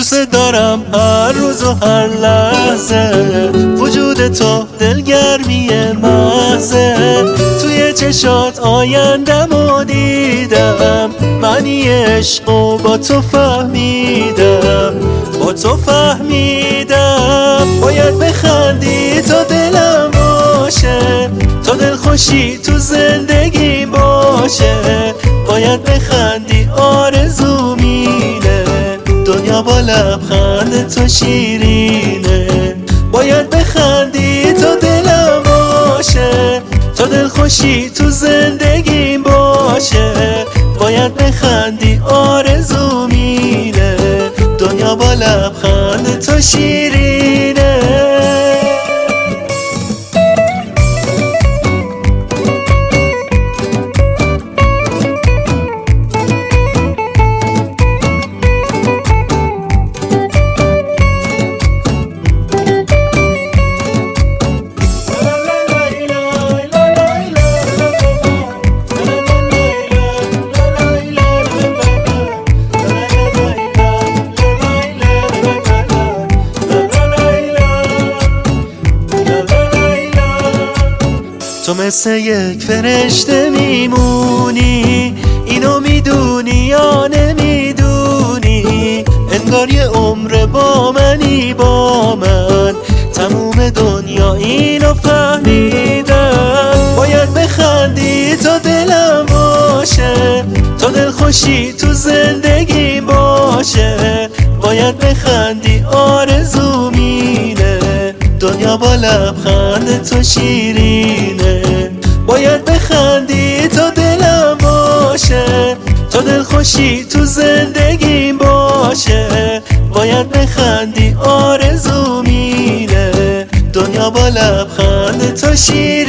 دوست دارم هر روز و هر لحظه، وجود تو دلگرمی محضه. توی چشات آیندمو دیدم، معنی عشقو با تو فهمیدم، با تو فهمیدم. باید بخندی تا دلم باشه، تا دلخوشی تو زندگی باشه. باید بخندی آرزومینه، دنیا با لبخند تو شیرینه. باید بخندی تا دلم باشه، تا دلخوشی تو زندگی باشه. باید بخندی آرزومینه، دنیا با لبخند تو شیرینه. تو مثل یک فرشته میمونی، اینو میدونی یا نمیدونی؟ انگار یه عمر با منی، با من تموم دنیا اینو فهمیدم. باید بخندی تا دلم باشه، تا دلخوشی تو زندگی باشه. باید بخندی آرزومینه، دنیا با لبخند تو شیرینه. باید بخندی تا دلم باشه، تا دلخوشی تو زندگی باشه. باید بخندی آرزومینه، دنیا با لبخند تو شیرینه.